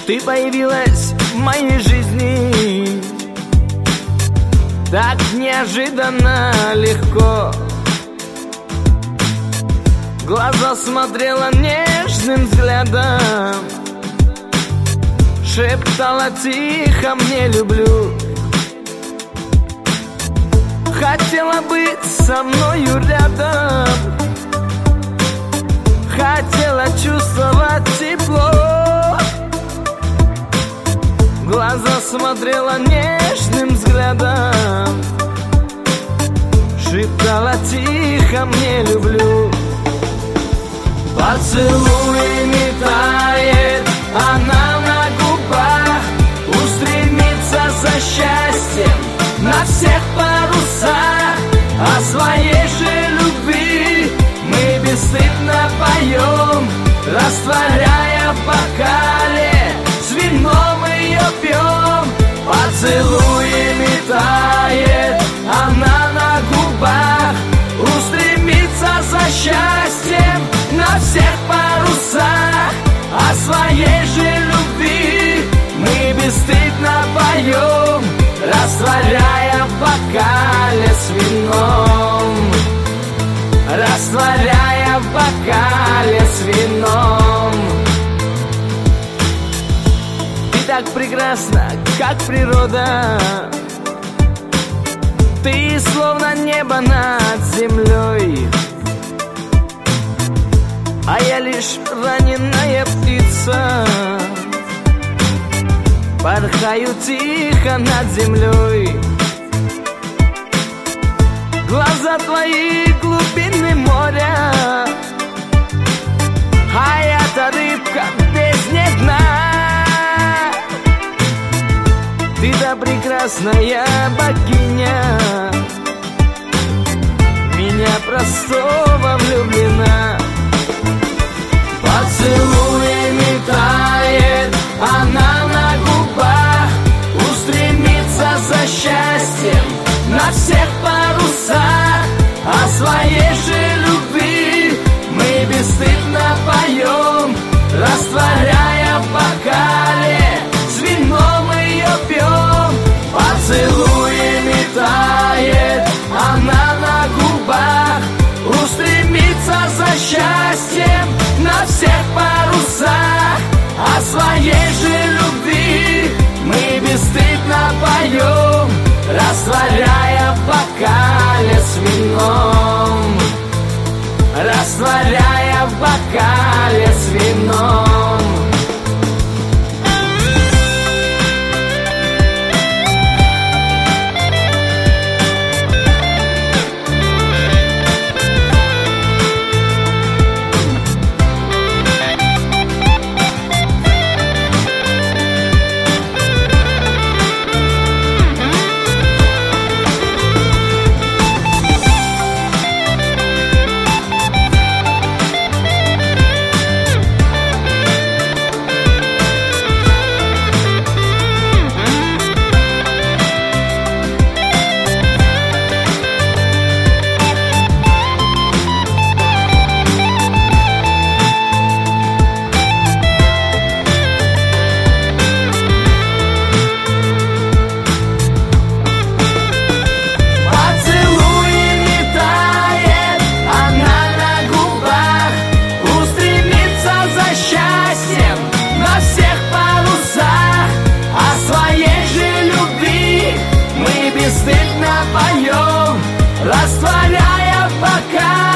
Ты появилась в моей жизни так неожиданно легко. В глаза смотрела нежным взглядом, шептала тихо «мне люблю». Хотела быть со мною рядом, хотела чувствовать тепло. В глаза смотрела нежным взглядом, шептала тихо «мне люблю». Поцелуями тает она на губах, устремится за счастьем на всех парусах. О своей же любви мы бесстыдно поем, растворяя в бокале, с вином ее пьем. Поцелуями тает она на губах, устремится за счастьем на всех парусах. О своей же любви мы бесстыдно поем, растворяя в бокале с вином, растворяя в бокале с вином. Ты так прекрасна, как природа, ты словно небо над землей, а я лишь раненая птица, порхаю тихо над землей. Глаза твои глубины моря, а я-то рыбка в бездне дна. Ты-то прекрасная богиня, в меня простого влюблена. Поцелуями тает она на губах, устремится за счастьем на всех парусах. О своей же любви мы бесстыдно поем, растворяя в бокале, с вином ее пьем. Поцелуями тает она на губах, устремится за счастьем на всех парусах. О своей же любви мы бесстыдно поем, растворяя в бокале с вином, растворяя в бокале с вином. Бесстыдно поем, растворяя в бокале